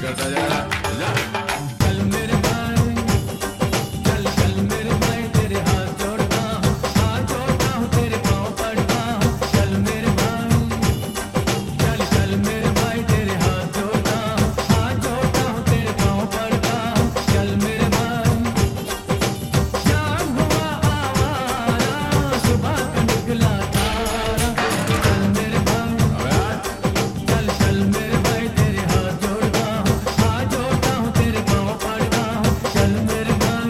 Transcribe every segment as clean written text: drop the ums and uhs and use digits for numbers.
करता जा। चल मेरे भाई, चल चल मेरे भाई, तेरे हाथ जोड़ता हूँ, तेरे पाँव पड़ता हूँ। चल मेरे भाई, चल चल मेरे भाई, तेरे हाथ जोड़ता हूँ, तेरे पाँव पड़ता हूँ। चल मेरे भाई, चाँद हुआ आवारा, सुबह का निकला तारा। चल मेरे भाई, चल चल मेरे भाई, तेरे हाथ जोड़ता हूँ, तेरे पाँव पड़ता हूँ। चल मेरे भाई,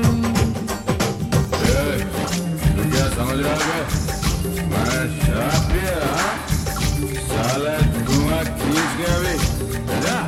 तू क्या समझ रहा है? मैं शराब पिया, हाँ? साला धुआं खींच गया अभी। जा।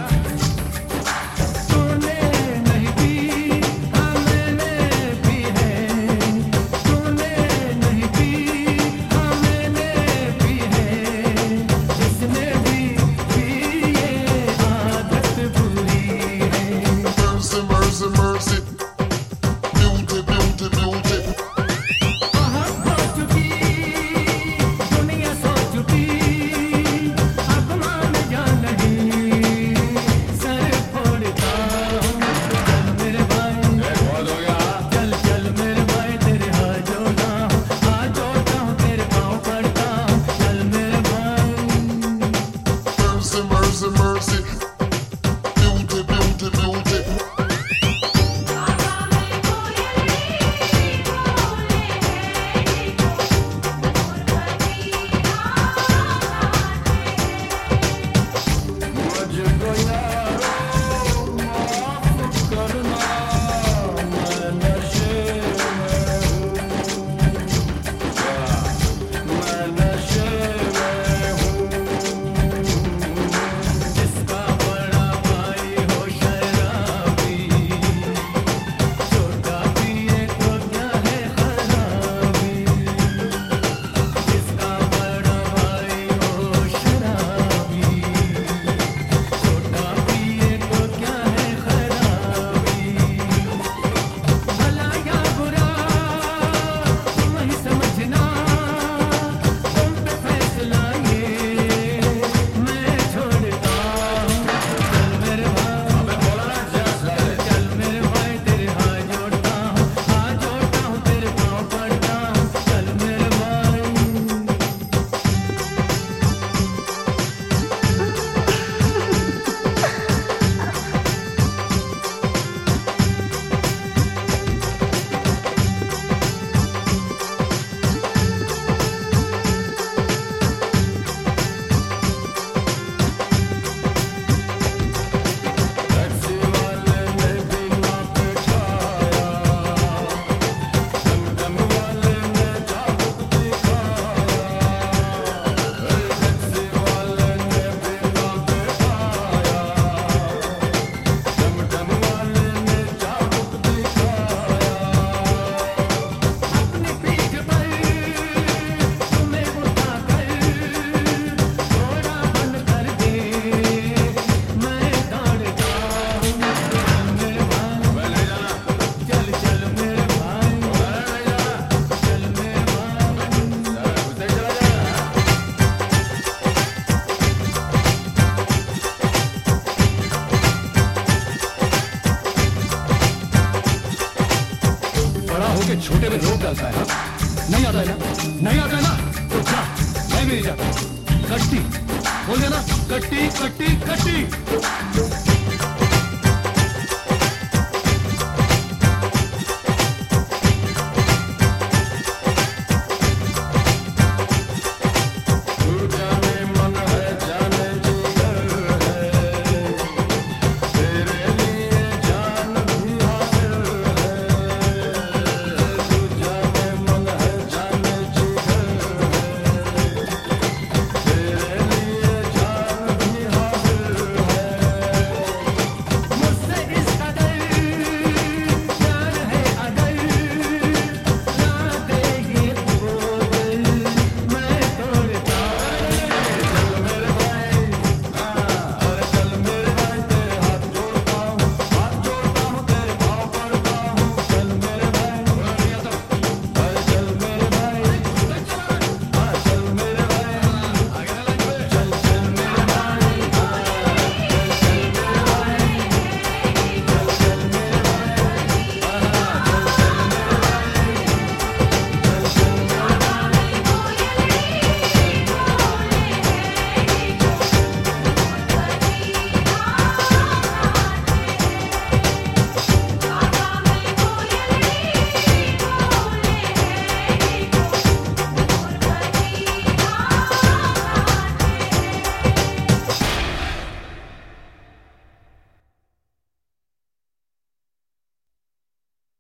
तूने नहीं पी, हाँ मैंने पी है। तूने नहीं पी, हाँ मैंने पी है। जिसने भी पी ये आदत बुरी है। Mercy, mercy, mercy. Beauty, beauty, beauty. बहुत हो चुकी दुनिया, सो चुकी, अब मान जा नहीं, सर फोड़ता हूँ। चल मेरे भाई, बहुत हो गया, हाँ? चल चल मेरे भाई, तेरे हाथ जोड़ता हूँ, तेरे पाँव पड़ता हूँ। चल मेरे भाई, Mercy, mercy, mercy. Beauty, beauty, beauty. मुझको यारो माफ करना, मैं नशे में हूँ। मैं नशे में हूँ। जिसका बड़ा भाई हो शराबी, छोटा पिए तो क्या है खराबी। जिसका बड़ा भाई हो शराबी, छोटा पिए तो क्या है खराबी। भला या बुरा तुम ही समझना, तुम पे फैसला ये मैं छोड़ता हूँ। चल मेरे भाई, चल चल मेरे भाई, तेरे हाथ जोड़ता हूँ, तेरे पाँव पड़ता हूँ। चल मेरे भाई, टैक्सी वाले ने भी ना बैठाया, टमटम वाले ने चाबुक दिखाया। टैक्सी वाले ने भी ना बैठाया, टमटम वाले ने चाबुक दिखाया। अपनी पीठ पर तुम्हें उठाकर घोड़ा बन कर दे मैं दौड़ता हूँ। चल मेरे भाई, मैं ले जाना, चल चल मेरे भाई, नहीं जाना, चल मेरे भाई। सारा घुसे चला जाएगा। बड़ा होके छोटे में रोक डालता है, हाँ? नहीं आता है ना, नहीं आता है ना, तो जा, मैं भी नहीं जाता। कट्टी बोल देना, कट्टी कट्टी कट्टी।